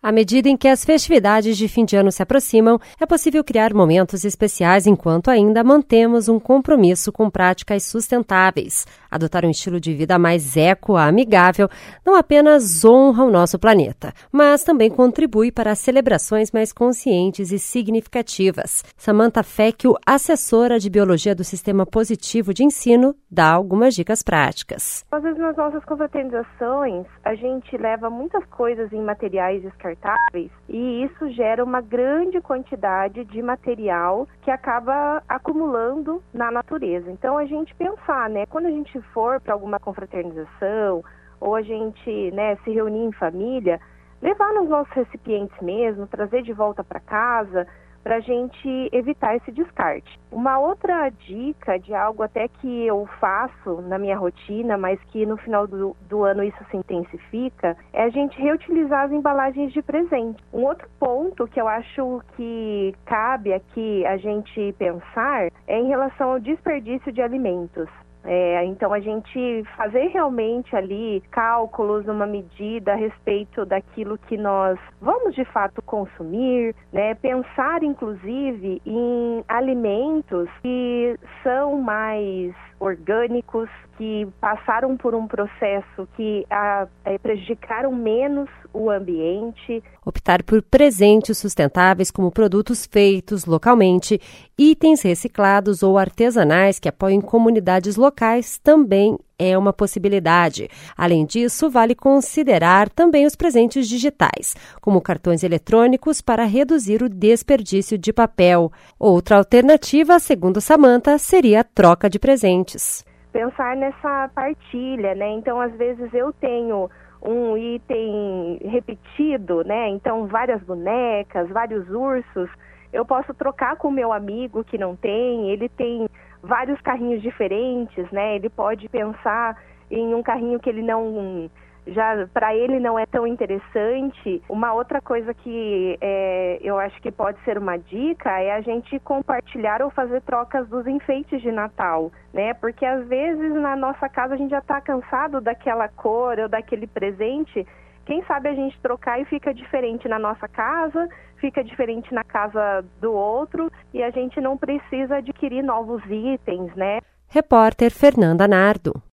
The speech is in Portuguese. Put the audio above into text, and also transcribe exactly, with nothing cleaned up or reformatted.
À medida em que as festividades de fim de ano se aproximam, é possível criar momentos especiais enquanto ainda mantemos um compromisso com práticas sustentáveis. Adotar um estilo de vida mais eco-amigável não apenas honra o nosso planeta, mas também contribui para celebrações mais conscientes e significativas. Samantha Fecchio, assessora de Biologia do Sistema Positivo de Ensino, dá algumas dicas práticas. Às vezes nas nossas confraternizações, a gente leva muitas coisas em materiais descartáveis e isso gera uma grande quantidade de material que acaba acumulando na natureza. Então a gente pensar, né, quando a gente for para alguma confraternização ou a gente, né, se reunir em família, levar nos nossos recipientes mesmo, trazer de volta para casa, para a gente evitar esse descarte. Uma outra dica de algo até que eu faço na minha rotina, mas que no final do, do ano isso se intensifica, é a gente reutilizar as embalagens de presente. Um outro ponto que eu acho que cabe aqui a gente pensar é em relação ao desperdício de alimentos. É, então a gente fazer realmente ali cálculos, uma medida a respeito daquilo que nós vamos de fato consumir, né? Pensar inclusive em alimentos que são mais orgânicos, que passaram por um processo que a, a, prejudicaram menos o ambiente. Optar por presentes sustentáveis como produtos feitos localmente, itens reciclados ou artesanais que apoiem comunidades locais também é uma possibilidade. Além disso, vale considerar também os presentes digitais, como cartões eletrônicos para reduzir o desperdício de papel. Outra alternativa, segundo Samantha, seria a troca de presentes. Pensar nessa partilha, né? Então, às vezes eu tenho um item repetido, né? Então, várias bonecas, vários ursos, eu posso trocar com o meu amigo que não tem, ele tem vários carrinhos diferentes, né? Ele pode pensar em um carrinho que ele não, já para ele não é tão interessante. Uma outra coisa que é, eu acho que pode ser uma dica é a gente compartilhar ou fazer trocas dos enfeites de Natal, né? Porque às vezes na nossa casa a gente já está cansado daquela cor ou daquele presente. Quem sabe a gente trocar e fica diferente na nossa casa, fica diferente na casa do outro e a gente não precisa adquirir novos itens, né? Repórter Fernanda Nardo.